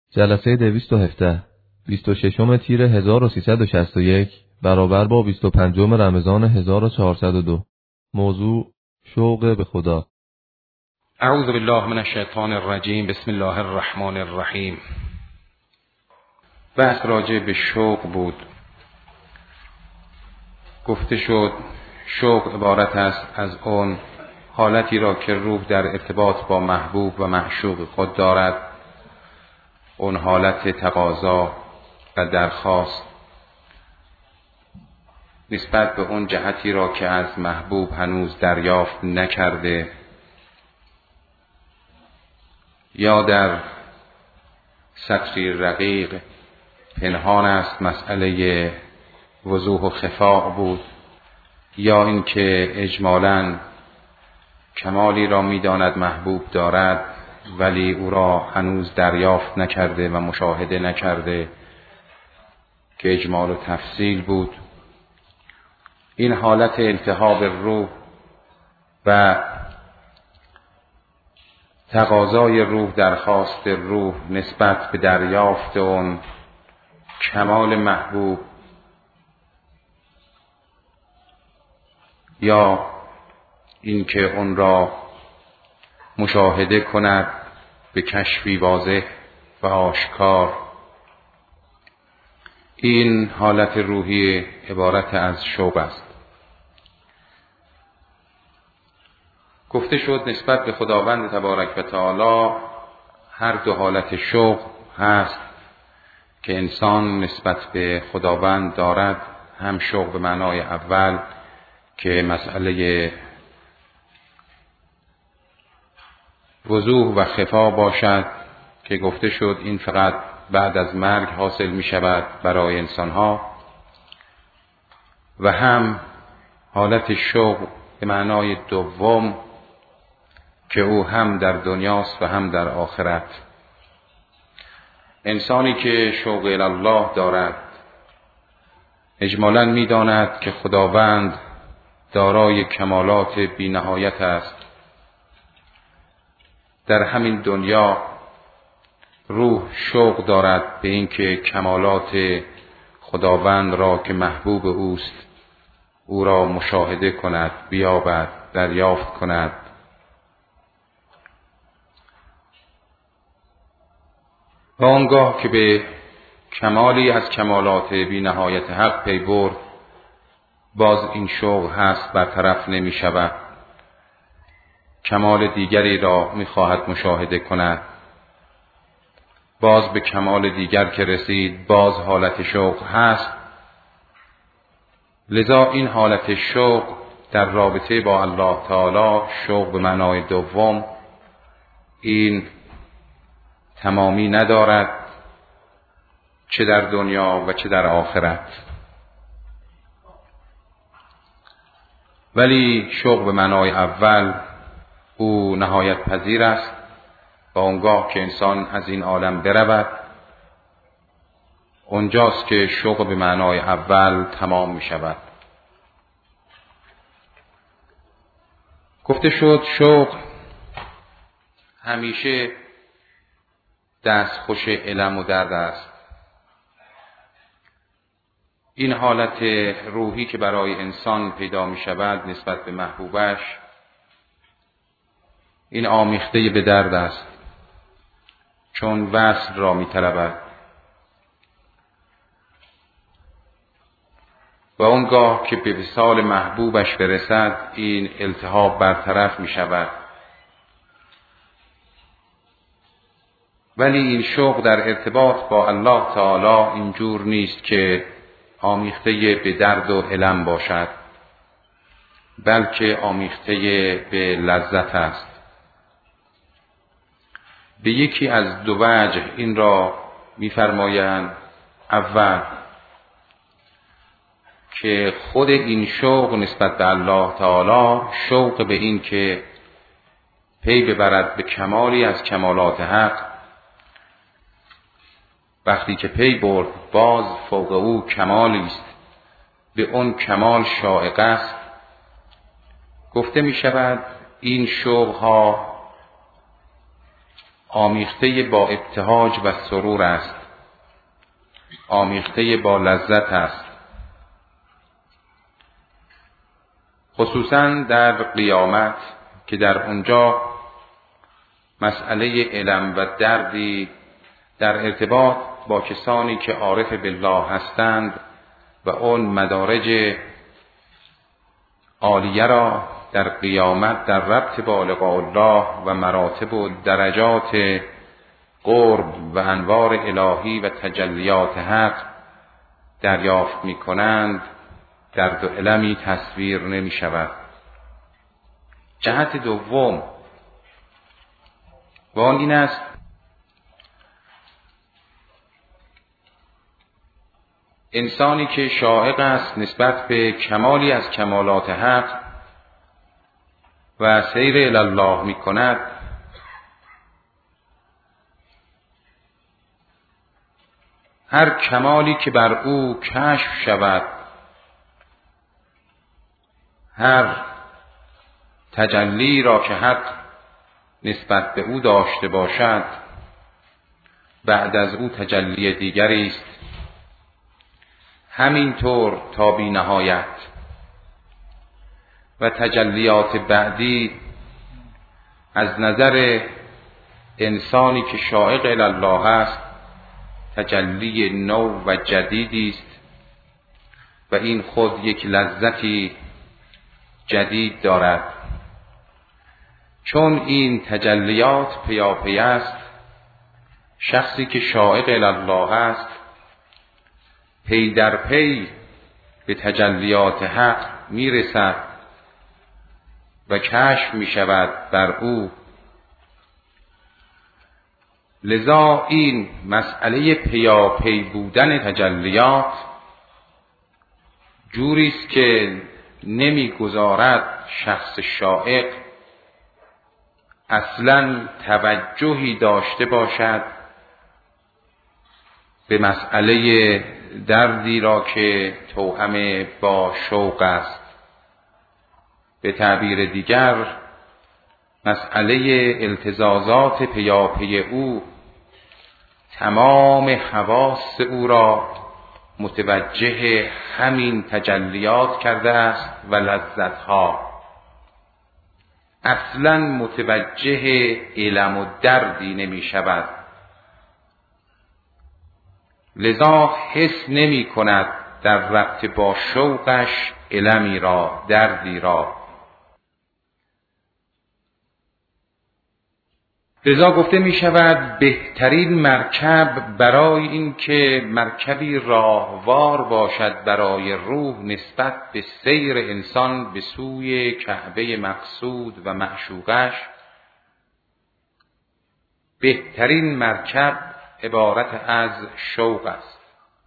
جلسه 217 26 تیر 1361 برابر با 25 رمضان 1402. موضوع شوق به خدا. اعوذ بالله من الشیطان الرجیم. بسم الله الرحمن الرحیم. بحث راجع به شوق بود. گفته شد شوق عبارت است از اون حالتی را که روح در ارتباط با محبوب و معشوق خود دارد، اون حالت تقاضا و درخواست نسبت به اون جهتی را که از محبوب هنوز دریافت نکرده یا در سطری رقیق پنهان است، مسئله وضوح و خفاء بود، یا اینکه اجمالاً کمالی را می‌داند محبوب دارد ولی او را هنوز دریافت نکرده و مشاهده نکرده که اجمال و تفصیل بود. این حالت التهاب روح و تقاضای روح، درخواست روح نسبت به دریافت اون کمال محبوب یا اینکه اون را مشاهده کند به کشفی واضح و آشکار، این حالت روحی عبارت از شوق است. گفته شد نسبت به خداوند تبارک و تعالی هر دو حالت شوق هست که انسان نسبت به خداوند دارد. هم شوق به معنای اول که مسئله وضوح و خفا باشد که گفته شد این فقط بعد از مرگ حاصل می شود برای انسانها، و هم حالت شوق به معنای دوم که او هم در دنیاست و هم در آخرت. انسانی که شوق الله دارد اجمالاً می داند که خداوند دارای کمالات بی نهایت است. در همین دنیا روح شوق دارد به اینکه کمالات خداوند را که محبوب اوست او را مشاهده کند، بیابد، دریافت کند. و آنگاه که به کمالی از کمالات بی نهایت حق پی برد، باز این شوق هست برطرف نمی شود. کمال دیگری را می خواهد مشاهده کند. باز به کمال دیگر که رسید باز حالت شوق هست. لذا این حالت شوق در رابطه با الله تعالی، شوق به معنای دوم، این تمامی ندارد، چه در دنیا و چه در آخرت. ولی شوق به معنای اول او نهایت پذیر است و آنگاه که انسان از این عالم برود اونجاست که شوق به معنای اول تمام می شود. گفته شد شوق همیشه دستخوش الم و درد است. این حالت روحی که برای انسان پیدا می شود نسبت به محبوبش، این آمیخته به درد است، چون وصل را می طلبد. و اونگاه که به وصال محبوبش برسد این التهاب برطرف می شود. ولی این شوق در ارتباط با الله تعالی اینجور نیست که آمیخته به درد و الم باشد، بلکه آمیخته به لذت است. به یکی از دو وجه این را می‌فرمایند. اول که خود این شوق نسبت به الله تعالی شوق به این که پی ببرد به کمالی از کمالات حق، وقتی که پی برد باز فوق او کمالی است، به اون کمال شائق است. گفته می شود این شوق ها آمیخته با ابتهاج و سرور است، آمیخته با لذت است. خصوصا در قیامت که در اونجا مسئله علم و دردی در ارتباط با کسانی که عارف بالله هستند و اون مدارج عالیه را در قیامت در ربط با لقاء الله و مراتب و درجات قرب و انوار الهی و تجلیات حق دریافت می کنند درد و المی تصویر نمی شود. جهت دوم و آن این است انسانی که شائق است نسبت به کمالی از کمالات حق و سیر الی الله می کند، هر کمالی که بر او کشف شود، هر تجلی را که حق نسبت به او داشته باشد، بعد از او تجلی دیگری است، همینطور تا بی نهایت. و تجلیات بعدی از نظر انسانی که شائق الی الله است تجلی نو و جدیدی است و این خود یک لذتی جدید دارد، چون این تجلیات پیاپی است. شخصی که شائق الی الله است پی در پی به تجلیات حق میرسد و کشف می شود بر او. لذا این مسئله پیاپی بودن تجلیات جوری است که نمیگذارد شخص شائق اصلا توجهی داشته باشد به مسئله دردی را که توأم با شوق است. به تعبیر دیگر مسئله التزازات پیاپی او تمام حواس او را متوجه همین تجلیات کرده است و لذتها، اصلا متوجه الم و دردی نمی شود. لذا حس نمی کند در ربط با شوقش المی را، دردی را. لذا گفته می شود بهترین مرکب برای این که مرکبی راهوار باشد برای روح نسبت به سیر انسان به سوی کعبه مقصود و معشوقش، بهترین مرکب عبارت از شوق است.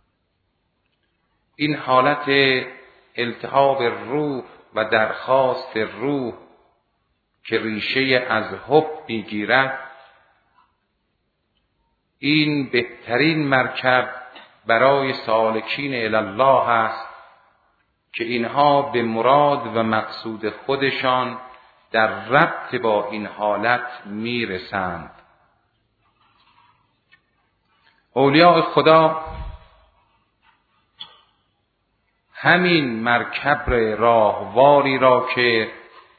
این حالت التهاب روح و درخواست روح که ریشه از حب میگیرد، این بهترین مرکب برای سالکین الی الله است که اینها به مراد و مقصود خودشان در ربط با این حالت میرسند. اولیاء خدا همین مرکب راهواری را که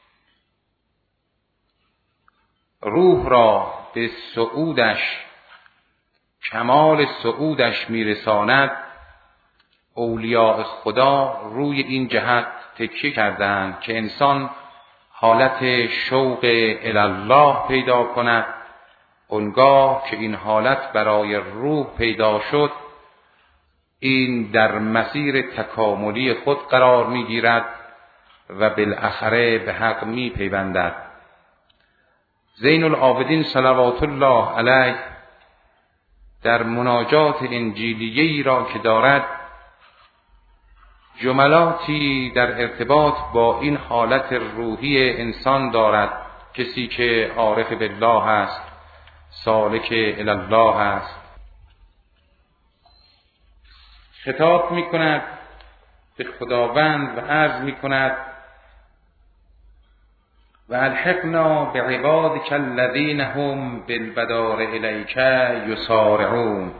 روح را به صعودش، کمال صعودش میرساند، اولیاء خدا روی این جهت تکیه کردند که انسان حالت شوق الی الله پیدا کند. اونگاه که این حالت برای روح پیدا شد، این در مسیر تکاملی خود قرار میگیرد و بالاخره به حق میپیوندد. زین العابدین صلوات الله علیه در مناجات انجیلیه‌ای را که دارد جملاتی در ارتباط با این حالت روحی انسان دارد. کسی که عارف بالله است، سالک الی الله است، خطاب می کند به خداوند و عرض می کند و الحقنا بعبادک الذین هم بالبدار الیک یسارعون.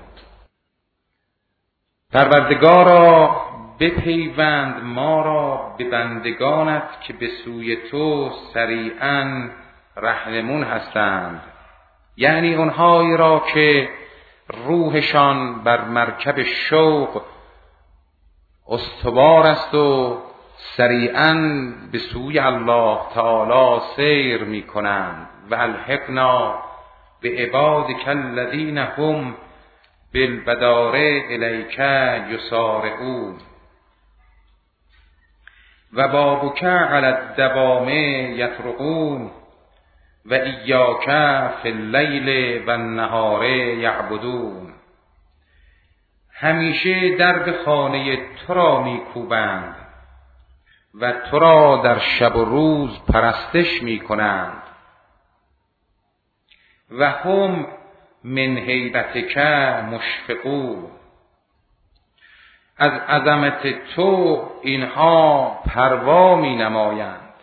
پروردگارا بپیوند ما را به بندگانت که به سوی تو سریعا رهنمون هستند، یعنی اونهایی را که روحشان بر مرکب شوق استوار است و سریعا به سوی الله تعالی سیر می کنند. و الحقنا به عبادک الذین هم بالبدار الیک یسارعون. و بابک علی الدوام یطرقون و ایاک فی اللیل و النهار یعبدون. همیشه درب خانه تو را میکوبند و تو را در شب و روز پرستش میکنند. و هم من هیبتک مشفقون. از عظمت تو اینها پروا می نمایند.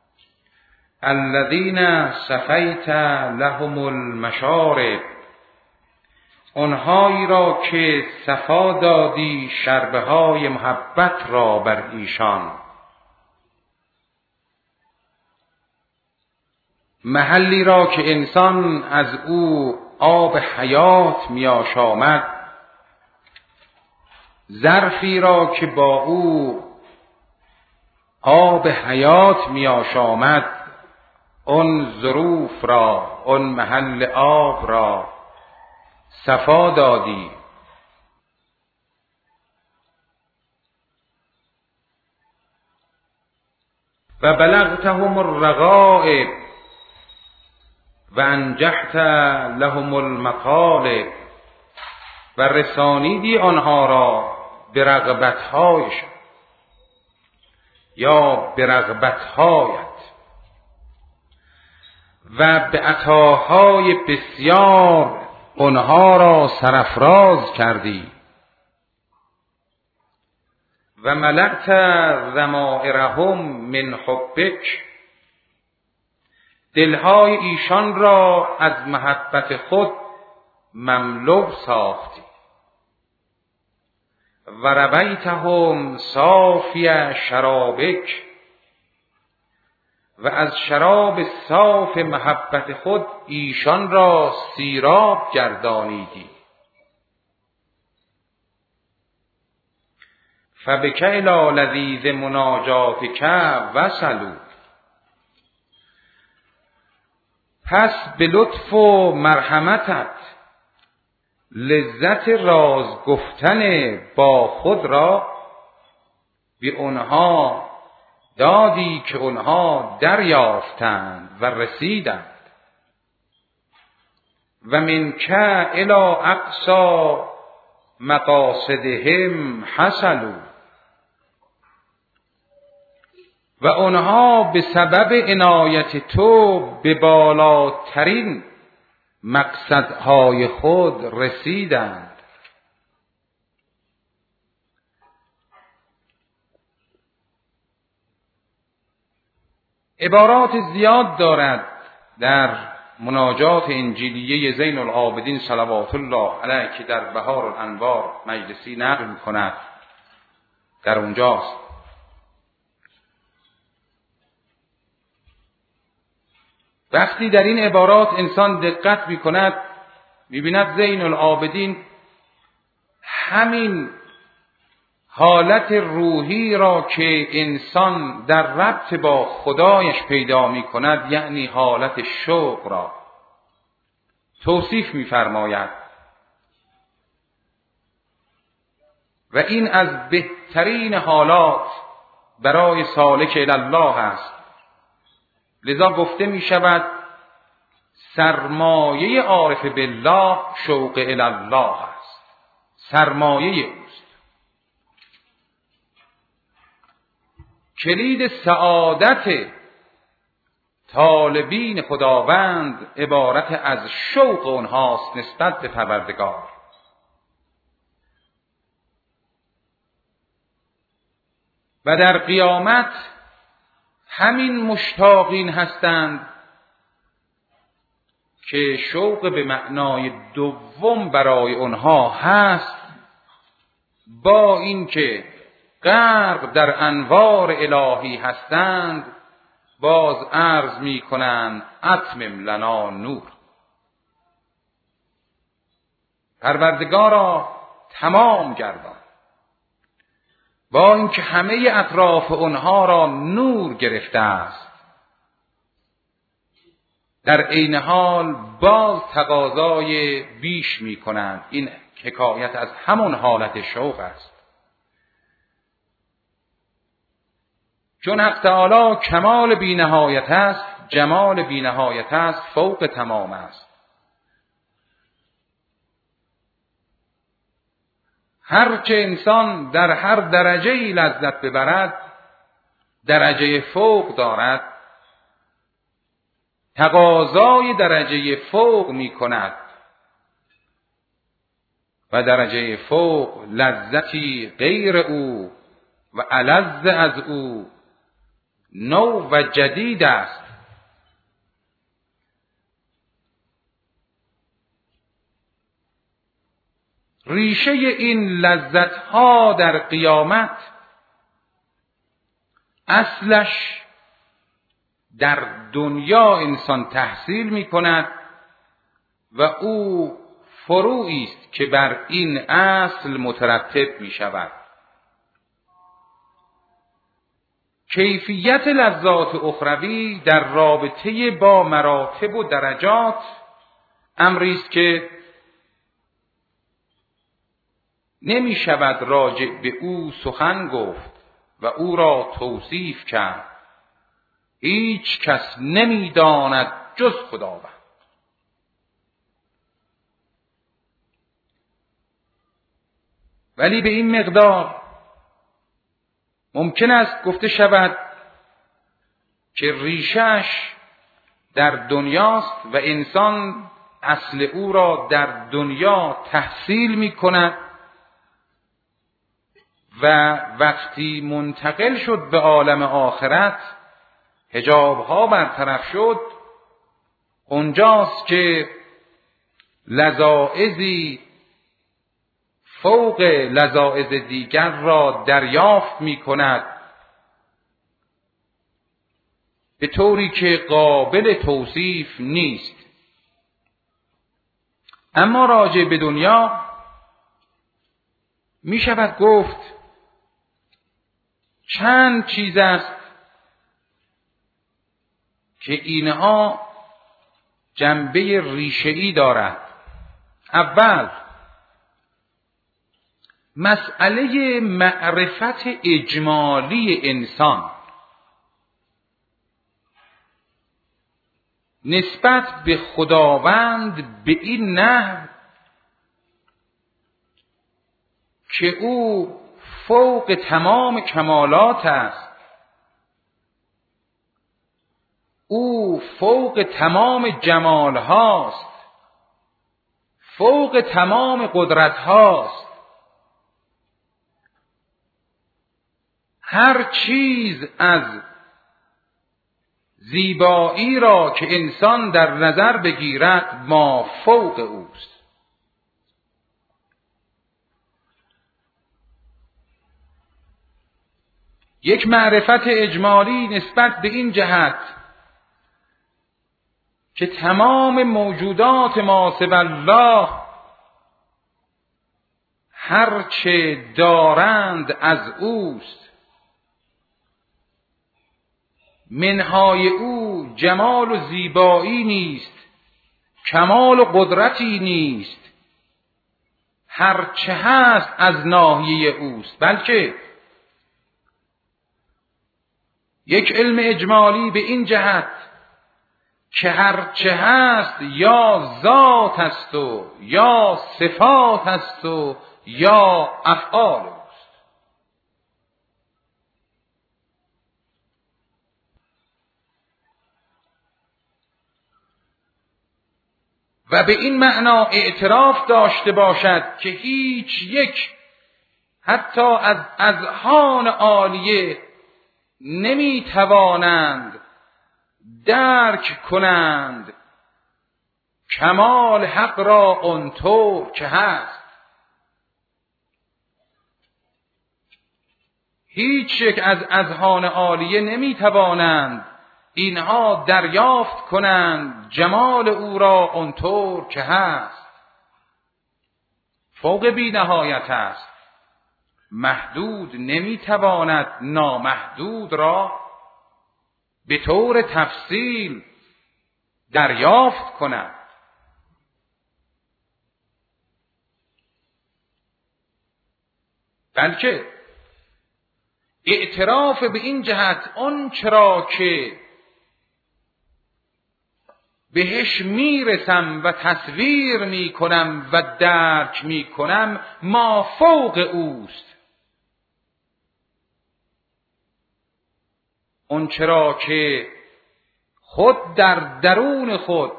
الذین صفیت لهم المشارب. آنهایی را که صفا دادی شربه های محبت را بر ایشان. محلی را که انسان از او آب حیات می آشامد، ظرفی را که با او آب حیات می آشامد، اون ظروف را، اون محل آب را صفا دادی. و بلغتهم الرغائب و انجحت لهم المطالب. و رسانیدی آنها را به رغبت‌هایشان یا به رغبت‌هایت و به عطاهای بسیار آنها را سرافراز کردی. و ملأت ضمائرهم من حبک. دلهای ایشان را از محبت خود مملو ساختی. و رویتهم صافی شرابک. و از شراب صاف محبت خود ایشان را سیراب گردانیدی. فبک الی لذیذ مناجاتک وصلوا. پس به لطف و مرحمتت لذت راز گفتن با خود را به اونها دادی که اونها دریافتند و رسیدند. و منک الی اقصی مقاصدهم حصلوا. و آنها به سبب عنایت تو به بالاترین مقصدهای خود رسیدند. عبارات زیاد دارد در مناجات انجیلیه زین العابدین صلوات الله علیه که در بهار الانوار مجلسی نقل می‌کند. در اونجاست وقتی در این عبارات انسان دقت می‌کند می‌بیند زین العابدین همین حالت روحی را که انسان در ربط با خدایش پیدا می‌کند، یعنی حالت شوق را توصیف می‌فرماید. و این از بهترین حالات برای سالک الی الله است. لذا گفته می شود سرمایه عارف بالله شوق الی الله است. سرمایه اوست. کلید سعادت طالبین خداوند عبارت از شوق اونهاست نسبت به پروردگار. و در قیامت همین مشتاقین هستند که شوق به معنای دوم برای اونها هست، با اینکه غرق در انوار الهی هستند باز عرض می کنند اتمم لنا نور. پروردگارا تمام گردان، با اینکه همه اطراف اونها را نور گرفته است، در عین حال باز تقاضای بیش می کنند. این حکایت از همون حالت شوق است، چون حق تعالی کمال بی نهایت است، جمال بی نهایت است، فوق تمام است. هرچه انسان در هر درجه‌ای لذت ببرد درجه فوق دارد، تقاضای درجه فوق می کند و درجه فوق لذتی غیر او و الذ از او نو و جدید است. ریشه این لذت‌ها در قیامت اصلش در دنیا انسان تحصیل می کند و او فروعی است که بر این اصل مترتب می شود. کیفیت لذات اخروی در رابطه با مراتب و درجات امری است که نمی شود راجع به او سخن گفت و او را توصیف کرد. هیچ کس نمی داند جز خداوند. ولی به این مقدار ممکن است گفته شود که ریشش در دنیاست و انسان اصل او را در دنیا تحصیل می کند و وقتی منتقل شد به عالم آخرت، حجاب‌ها برطرف شد، اونجاست که لذائذی فوق لذائذ دیگر را دریافت می کند به طوری که قابل توصیف نیست. اما راجع به دنیا می شود گفت چند چیز است که اینها جنبه ریشه‌ای دارد. اول، مسئله معرفت اجمالی انسان نسبت به خداوند به این نحو که او فوق تمام کمالات است، او فوق تمام جمال هاست، فوق تمام قدرت هاست. هر چیز از زیبایی را که انسان در نظر بگیرد ما فوق اوست. یک معرفت اجمالی نسبت به این جهت که تمام موجودات ما سوی الله هرچه دارند از اوست، منهای او جمال و زیبایی نیست، کمال و قدرتی نیست، هرچه هست از ناحیه اوست، بلکه یک علم اجمالی به این جهت که هرچه هست یا ذات است و یا صفات است و یا افعال است. و به این معنا اعتراف داشته باشد که هیچ یک حتی از اذهان عالیه نمی توانند درک کنند کمال حق را آنطور که هست. هیچ یک از اذهان عالیه نمی توانند اینها دریافت کنند جمال او را آنطور که هست. فوق بی نهایت است. محدود نمی تواند نامحدود را به طور تفصیل دریافت کند. بلکه اعتراف به این جهت آن چرا که بهش میرسم و تصویر میکنم و درک میکنم ما فوق اوست. اون چرا که خود در درون خود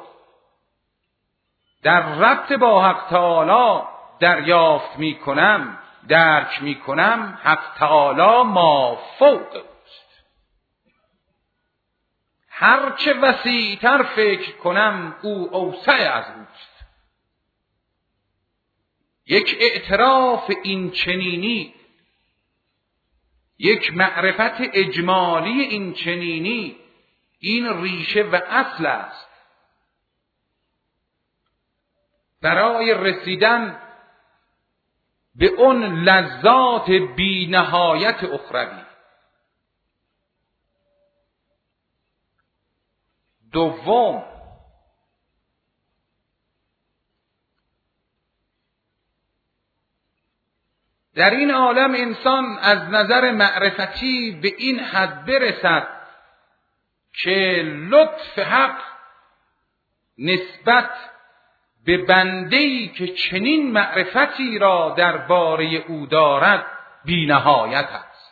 در ربط با حق تعالی دریافت میکنم، درک میکنم، حق تعالی ما فوق اوست. هرچه وسیع‌تر فکر کنم او اوسع از اوست. یک اعتراف این چنینی، یک معرفت اجمالی این چنینی، این ریشه و اصل است برای رسیدن به اون لذات بی نهایت اخروی. دوم، در این عالم انسان از نظر معرفتی به این حد برسد که لطف حق نسبت به بنده‌ای که چنین معرفتی را درباره او دارد بی نهایت است.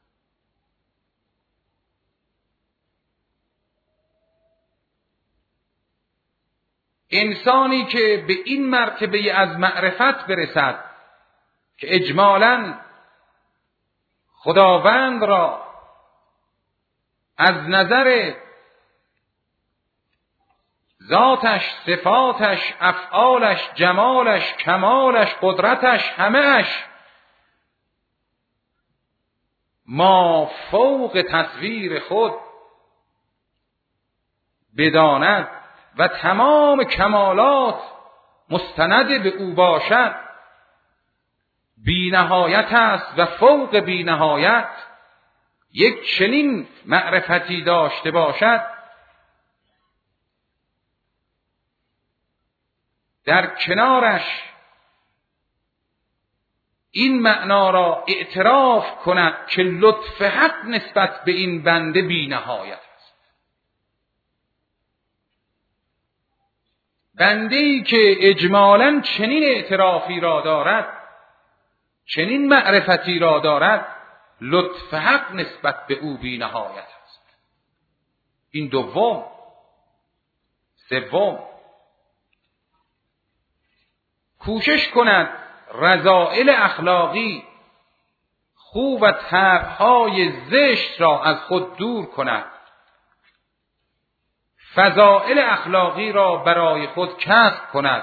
انسانی که به این مرتبه از معرفت برسد که اجمالاً خداوند را از نظر ذاتش، صفاتش، افعالش، جمالش، کمالش، قدرتش، همه‌اش ما فوق تصویر خود بداند و تمام کمالات مستند به او باشد، بی نهایت است و فوق بی نهایت. یک چنین معرفتی داشته باشد، در کنارش این معنا را اعتراف کند که لطف حق نسبت به این بنده بی نهایت است. بنده‌ای که اجمالاً چنین اعترافی را دارد، چنین معرفتی را دارد، لطف حق نسبت به او بی نهایت است. این دوم. سوم، کوشش کند رذائل اخلاقی، خوب و طبع‌های زشت را از خود دور کند، فضائل اخلاقی را برای خود کسب کند،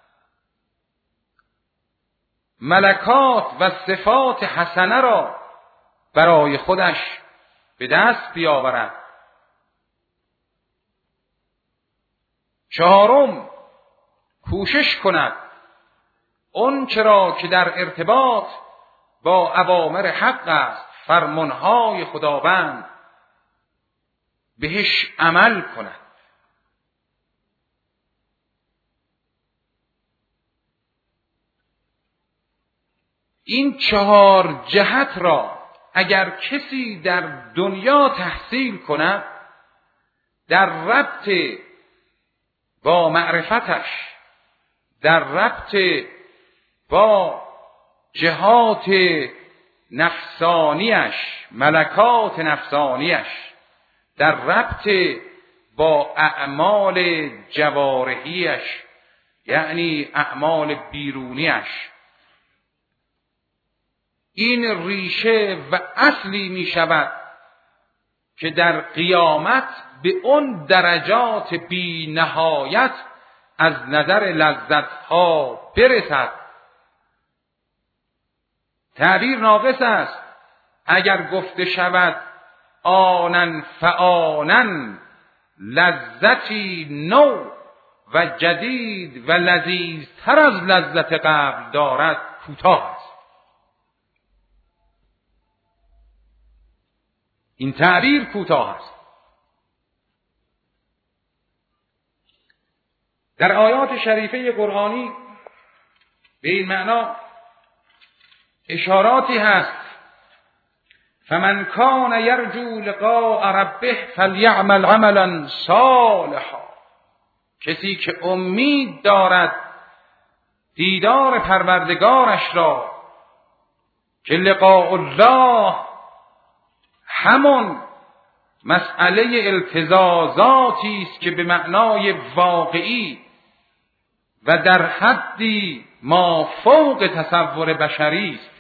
ملکات و صفات حسنه را برای خودش به دست بیاورد. چهارم، کوشش کند اون چرا که در ارتباط با اوامر حق است، فرمانهای خداوند، بهش عمل کند. این چهار جهت را اگر کسی در دنیا تحصیل کند، در ربط با معرفتش، در ربط با جهات نفسانیش، ملکات نفسانیش، در ربط با اعمال جوارحیش، یعنی اعمال بیرونیش، این ریشه و اصلی می شود که در قیامت به اون درجات بی نهایت از نظر لذتها برسد. تعبیر ناقص است اگر گفته شود آنن فآنن، لذتی نو و جدید و لذیذتر از لذت قبل دارد، کوتاه است. این تعبیر کوتاه است. در آیات شریفه قرآنی به این معنا اشاراتی هست: فمن کان یرجو لقاء ربه فلیعمل عملا صالحا. کسی که امید دارد دیدار پروردگارش را، که لقاء الله همون مسئله التزازاتی است که به معنای واقعی و در حدی ما فوق تصور بشری است.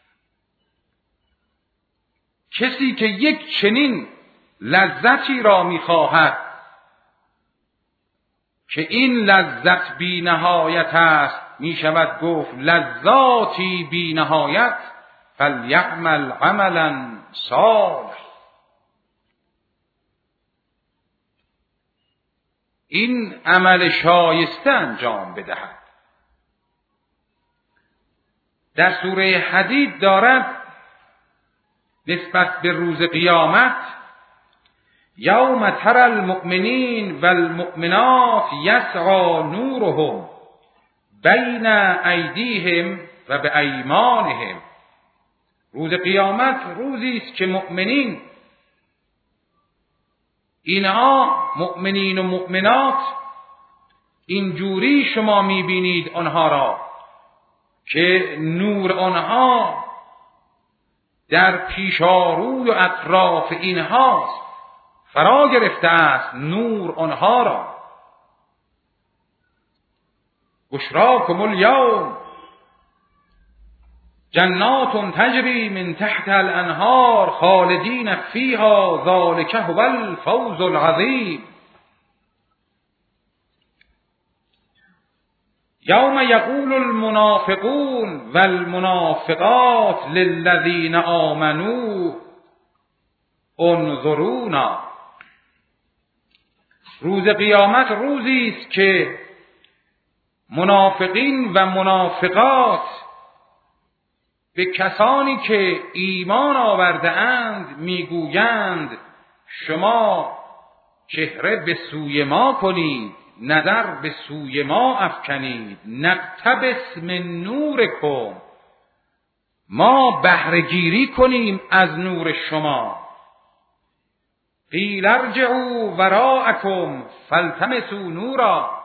کسی که یک چنین لذتی را می‌خواهد که این لذت بی نهایت است، می شود گفت لذاتی بی نهایت، فلیعمل عملا صالح. این عمل شایسته انجام بدهد. در سوره حدید دارد نسبت به روز قیامت: یوم تری المؤمنین والمؤمنات یسعی نورهم بین ایدیهم و بایمانهم. روز قیامت روزی است که مؤمنین، اینها مؤمنین و مؤمنات، اینجوری شما میبینید آنها را که نور آنها در پیشاروی و اطراف اینهاست، فرا گرفته است نور آنها را. بشراکم الیوم جنات تجری من تحت الانهار خالدین فیها ذلک هو الفوز العظیم. یوم یقول المنافقون والمنافقات للذین آمنوا انظرونا. روز قیامت روزی است که منافقین و منافقات به کسانی که ایمان آورده اند میگویند شما چهره به سوی ما کنید، نظر به سوی ما افکنید، نقتبس من نورکم، ما بهره گیری کنیم از نور شما. قیل ارجعوا وراءکم فالتمسوا نورا.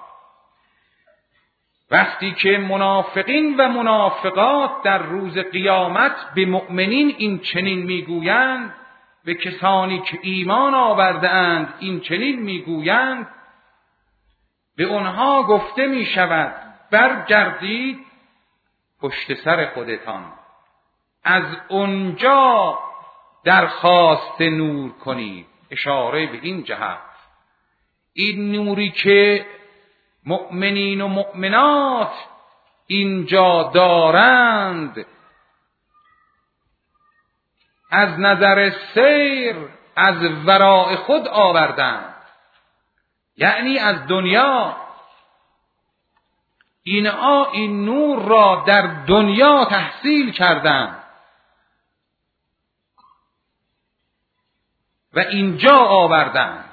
وقتی که منافقین و منافقات در روز قیامت به مؤمنین این چنین میگویند، به کسانی که ایمان آورده اند این چنین میگویند، به آنها گفته می شود برگردید پشت سر خودتان، از اونجا درخواست نور کنید. اشاره به این جهت، این نوری که مؤمنین و مؤمنات اینجا دارند از نظر سیر از وراء خود آوردند، یعنی از دنیا. اینها این نور را در دنیا تحصیل کردند و اینجا آوردند.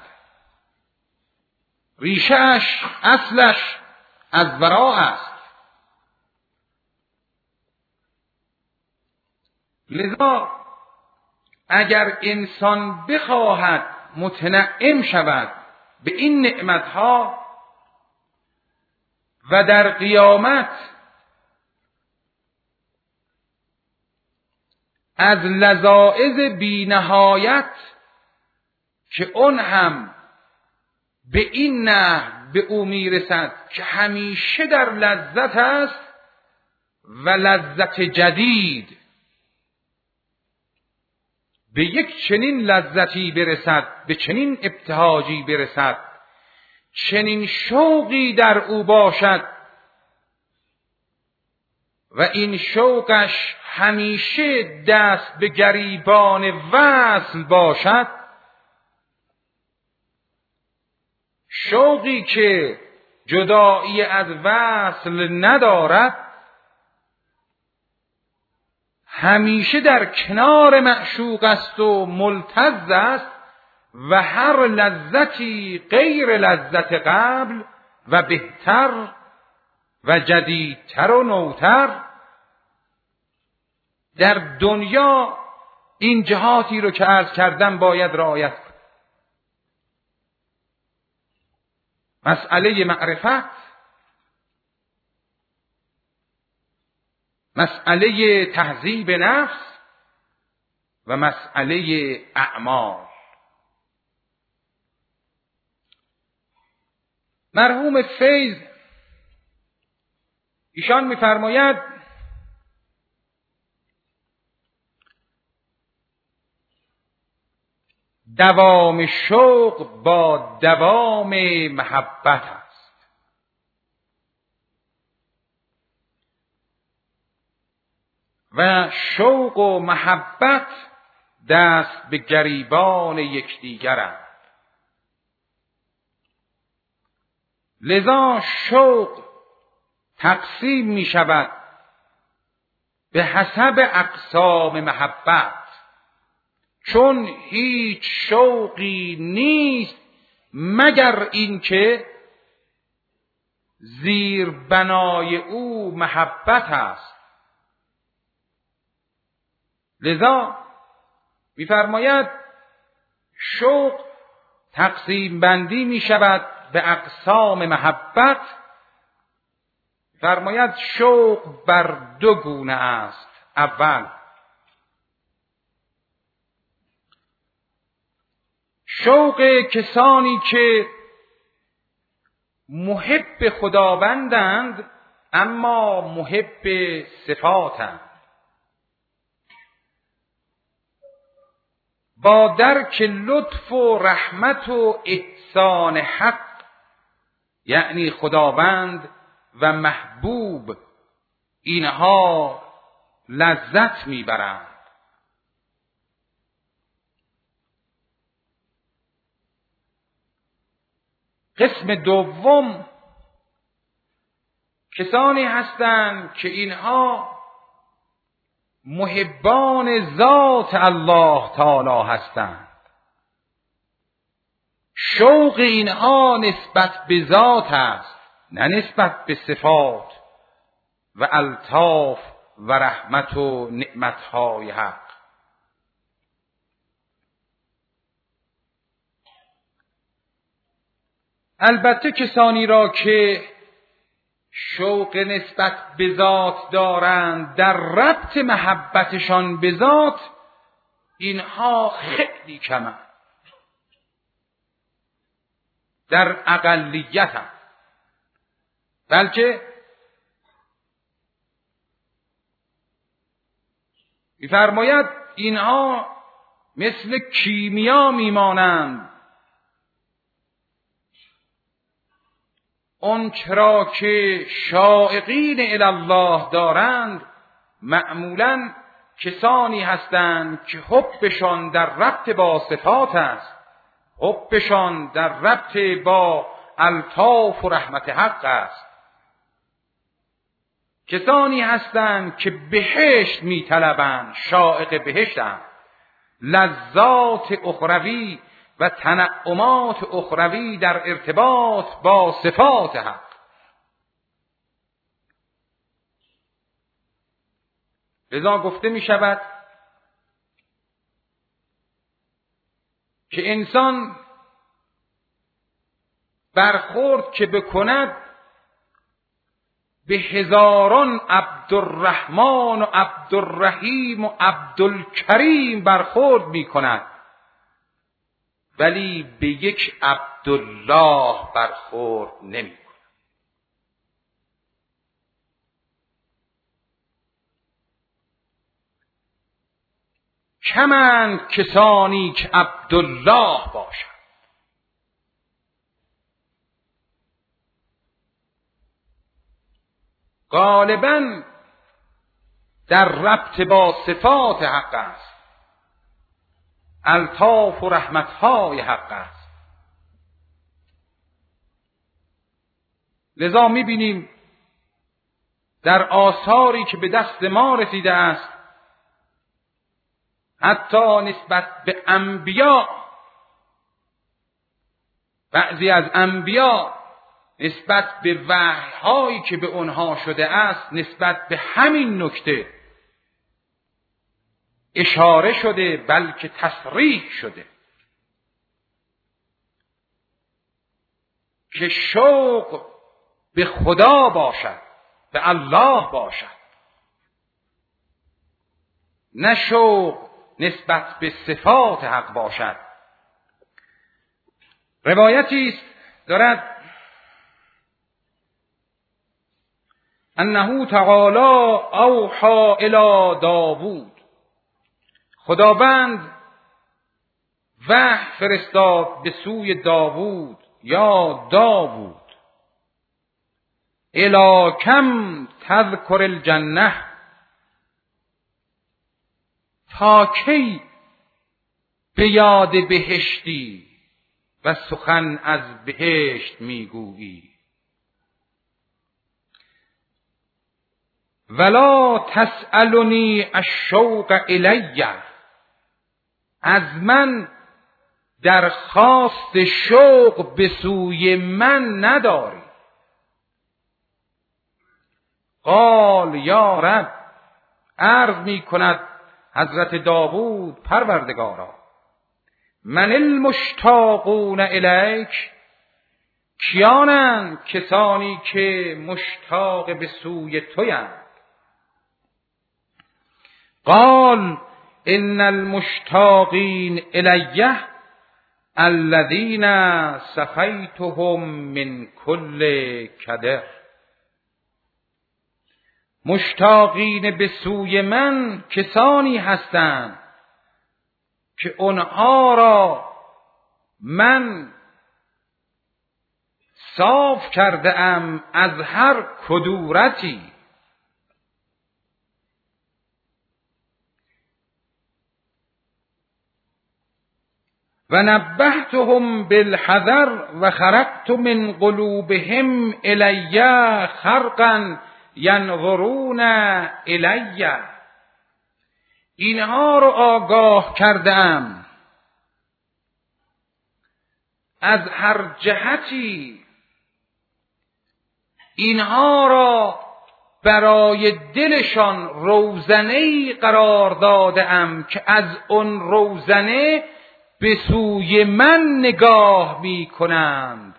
ریشهش اصلش از وراء است. لذا اگر انسان بخواهد متنعم شود به این نعمتها و در قیامت از لذائذ بی نهایت که اون هم به این نحو به او میرسد که همیشه در لذت است و لذت جدید، به یک چنین لذتی برسد، به چنین ابتهاجی برسد، چنین شوقی در او باشد و این شوقش همیشه دست به گریبان وصل باشد، شوقی که جدایی از وصل ندارد، همیشه در کنار معشوق است و ملتذ است و هر لذتی غیر لذت قبل و بهتر و جدیدتر و نوتر در دنیا این جهاتی رو که عرض کردم باید رعایت کنیم. مسئله معرفت، مسئله تهذیب نفس و مسئله اعمال. مرحوم فیض ایشان می‌فرماید دوام شوق با دوام محبت است. و شوق و محبت دست به گریبان یکدیگرند. لذا شوق تقسیم می شود به حسب اقسام محبت، چون هیچ شوقی نیست مگر اینکه زیر بنای او محبت است. لذا می‌فرماید شوق تقسیم بندی می شود به اقسام محبت. فرماید شوق بر دو گونه است. اول شوق کسانی که محب خداوندند اما محب صفاتند، با درک لطف و رحمت و احسان حق، یعنی خداوند و محبوب، اینها لذت میبرند. قسم دوم کسانی هستند که اینها محبان ذات الله تعالی هستند. شوق اینها نسبت به ذات است، نه نسبت به صفات و الطاف و رحمت و نعمتهای حق. البته کسانی را که شوق نسبت به ذات دارند در ربط محبتشان به ذات، اینها خیلی کمند، در اقلیت هم. بلکه می‌فرماید اینها مثل کیمیا میمانند. اون چرا که شائقین الی الله دارند معمولاً کسانی هستند که حبشان در ربط با صفات است، حبشان در ربط با الطاف و رحمت حق است. کسانی هستند که بهشت میطلبند، شائق بهشتند، لذات اخروی و تنعمات اخروی در ارتباط با صفات حق. لذا گفته می شود که انسان برخورد که بکند به هزاران عبدالرحمن و عبدالرحیم و عبدالکریم برخورد می کند، ولی به یک عبدالله برخورد نمی کند. کمند کسانی که عبدالله باشند. غالباً در ربط با صفات حق است، الطاف و رحمتهای حق است. لذا می‌بینیم در آثاری که به دست ما رسیده است، حتی نسبت به انبیا، بعضی از انبیا نسبت به وحی‌هایی که به آنها شده است، نسبت به همین نکته اشاره شده، بلکه تصریح شده که شوق به خدا باشد، به الله باشد، نه شوق نسبت به صفات حق باشد. روایتی است دارد انه تعالی اوحی الی داوود، خداوند وحی فرستاد به سوی داوود یا داوود، الی کم تذکر الجنه، تا کی به یاد بهشتی و سخن از بهشت میگویی. ولا تسألنی الشوق الی، از من درخواست شوق به سوی من نداری. قال یا رب، عرض می کند حضرت داوود پروردگارا، من المشتاقون الیک، کیانند کسانی که مشتاق به سوی تویند؟ قال ان المشتاقین الیه الذین صفیتهم من کل کدر، مشتاقین به سوی من کسانی هستند که آنها را من صاف کرده ام از هر کدورتی. و نبهتهم بالحذر و خرقت من قلوبهم الی خرقا ینظرون الی، اینها رو آگاه کردم از هر جهتی، اینها را برای دلشان روزنه‌ای قرار دادم که از اون روزنه به سوی من نگاه می کنند.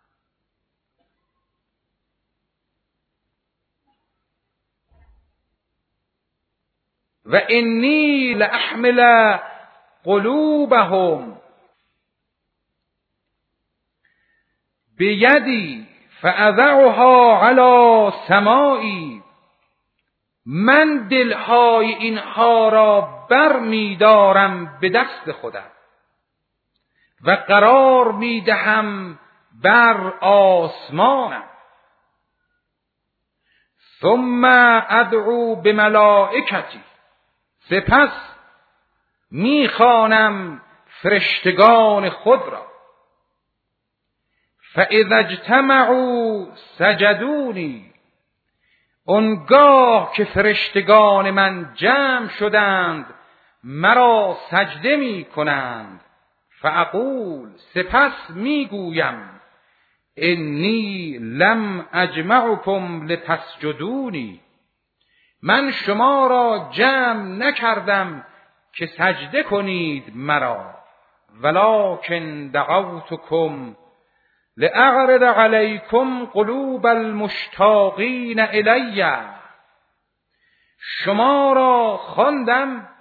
و انی لاحمل قلوبهم بیدی فاضعها علی سمائی، من دلهای اینها را بر می دارم به دست خودم و قرار می دهم بر آسمانم. ثم ادعو بملائکتی، سپس می خوانم فرشتگان خود را. فاذا اجتمعوا سجدونی، اونگاه که فرشتگان من جمع شدند مرا سجده می کنند. فاقول، سپس می گویم انی لم اجمعکم لتسجدونی، من شما را جمع نکردم که سجده کنید مرا، ولکن دعوتکم لاعرض علیکم قلوب المشتاقین الی، شما را خواندم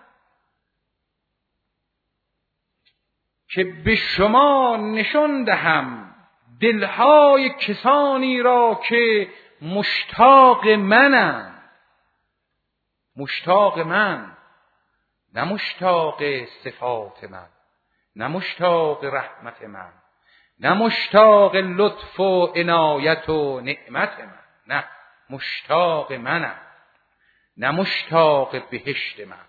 که به شما نشان دهم دلهای کسانی را که مشتاق منند. مشتاق من نه مشتاق صفات من، نه مشتاق رحمت من، نه مشتاق لطف و عنایت و نعمت من، نه مشتاق منم، نه مشتاق بهشت من.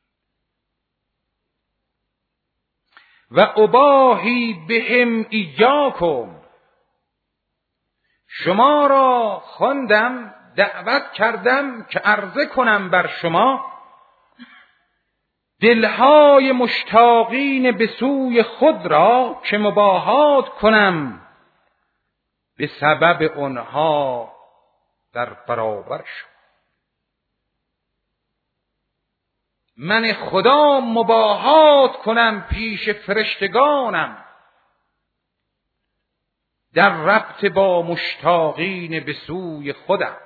و اباهی بهم ایاکم، شما را خواندم، دعوت کردم که عرضه کنم بر شما دلهای مشتاقین به سوی خود را که مباهات کنم به سبب آنها در برابر شما. من خدا مباهات کنم پیش فرشتگانم در ربط با مشتاقین به سوی خودم.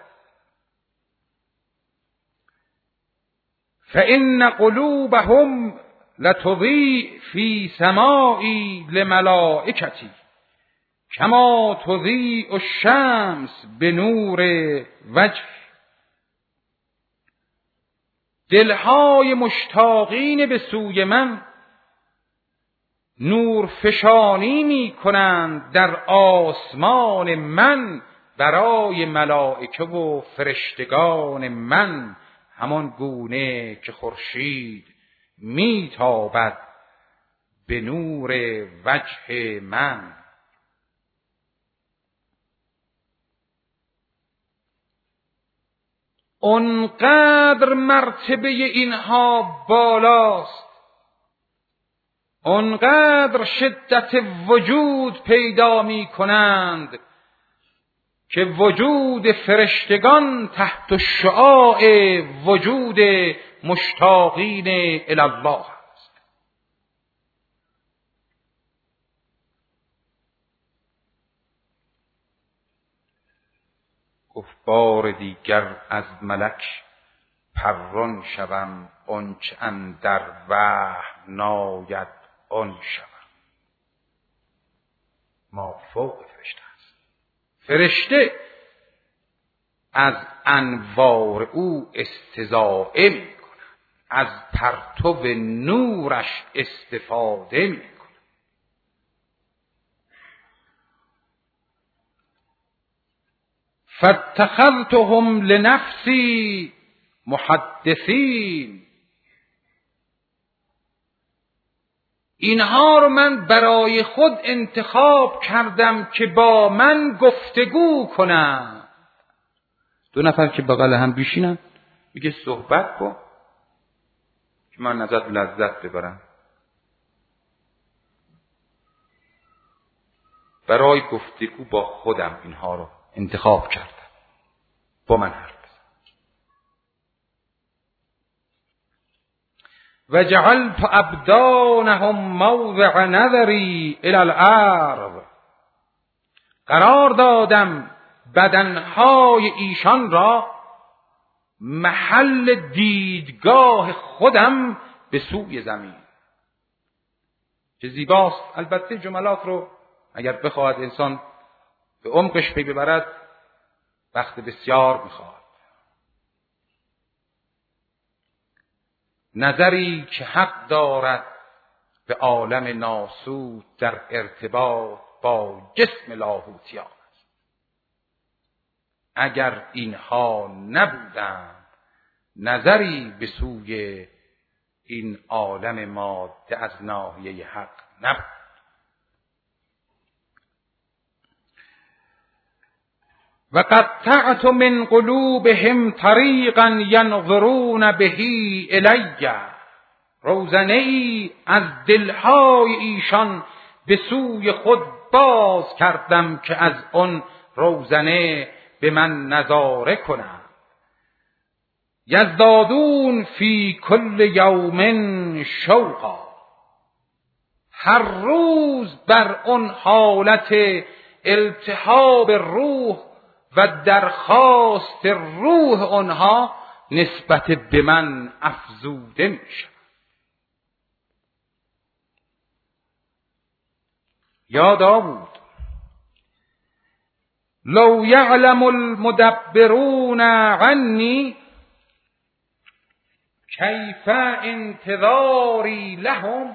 فإن قلوبهم لتضیء فی سماعی لملائکتی کما تضیء الشمس بنور وجه. دلهای مشتاقین به سوی من نور فشانی می کنند در آسمان من برای ملائکه و فرشتگان من، همان گونه که خورشید می تابد به نور وجه من. اونقدر مرتبه اینها بالاست، اونقدر شدت وجود پیدا می کنند که وجود فرشتگان تحت شعاع وجود مشتاقین الی الله است. گفت بار دیگر از ملک پران شوم، آنچه اندر وحی ناید آن شوم. ما فوق فرشته است. فرشته از انوار او استضاعه می کند، از پرتو نورش استفاده می کند. فاتخذتهم لنفسی محدثین، اینها رو من برای خود انتخاب کردم که با من گفتگو کنم. دو نفر که بغل هم بیشینن میگه صحبت کن که من ازت لذت ببرم. برای گفتگو با خودم اینها رو انتخاب کردم، با من حرف بزن. و جعلت ابدانهم موضع نظری الی الارض، قرار دادم بدنهای ایشان را محل دیدگاه خودم به سوی زمین. چه زیباست. البته جملات رو اگر بخواهد انسان به عمقش پی ببرد وقت بسیار میخواهد. نظری که حق دارد به عالم ناسوت در ارتباط با جسم لاهوتیان است. اگر اینها نبودند نظری به سوی این عالم ماده از ناحیه حق نبود. و قطعت من قلوبهم طریقا ینظرون به الی، روزنه ای از دلهای ایشان به سوی خود باز کردم که از آن روزنه به من نظاره کنند. یزدادون فی کل یوم شوقا، هر روز بر آن حالت التهاب روح و درخواست روح آنها نسبت به من افزوده می شود. یا داوود لو یعلم المدبرون عنی، کیف انتظاری لهم،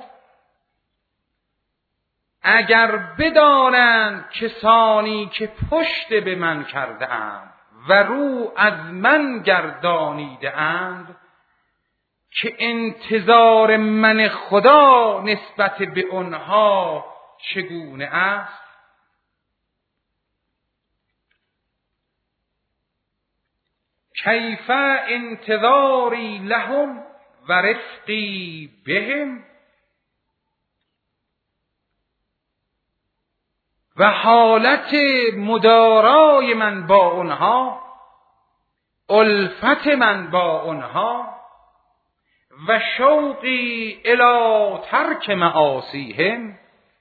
اگر بدانند کسانی که پشت به من کرده اند و رو از من گردانیده اند که انتظار من خدا نسبت به آنها چگونه است. کیف انتظاری لهم و رفقی بهم، و حالت مدارای من با آنها، الفت من با آنها، و شوقی الی ترک معاصیهم،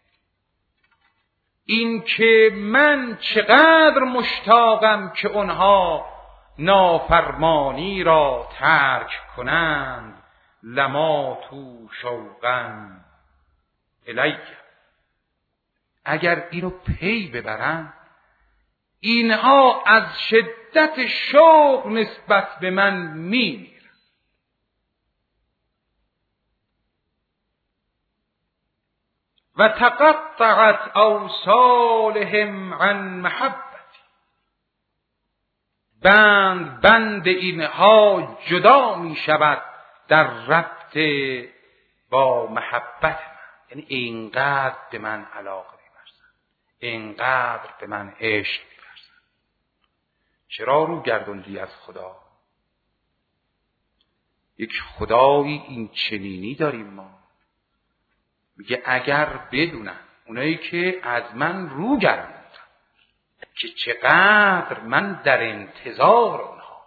این که من چقدر مشتاقم که آنها نافرمانی را ترک کنند. لما تو شوقا الیه، اگر اینو پی ببرن اینها از شدت شوق نسبت به من میمیرن. و تقطعت اوصالهم عن محبتی، بند اینها جدا می شود در ربط با محبت من. یعنی اینقدر به من علاقه می‌ورزن، اینقدر به من عشق می‌ورزن. چرا رو گردوندی از خدا؟ یک خدایی این چنینی داریم ما، میگه اگر بدونن اونایی که از من رو گردوندن که چقدر من در انتظار اونها،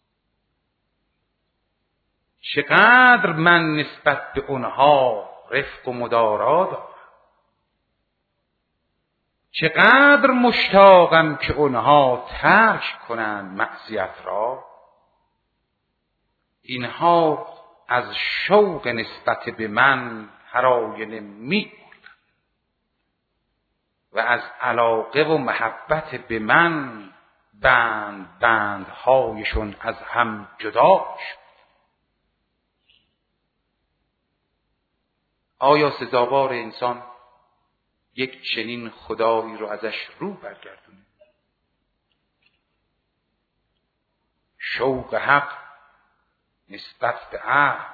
چقدر من نسبت به اونها رفق و مدارا دارم، چقدر مشتاقم که اونها ترک کنند معصیت را، اینها از شوق نسبت به من هر آینه می‌مردند و از علاقه و محبت به من بندهایشون از هم جدا شد. آیا سزاوار انسان یک چنین خدایی رو ازش رو برگردونه؟ شوق حق نسبت به عهد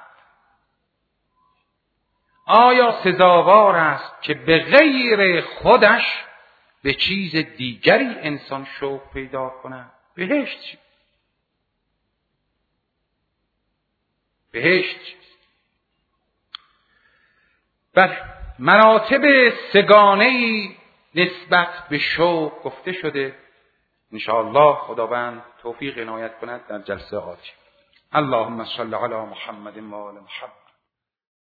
آیا سزاوار است که به غیر خودش به چیز دیگری انسان شوق پیدا کنه؟ بهشت چی؟ بهشت چی؟ بله، مراتب سگانه‌ای نسبت به شوق گفته شده. انشاءالله خداوند توفیق عنایت کند در جلسه آتی. اللهم صل علی محمد و آل محمد.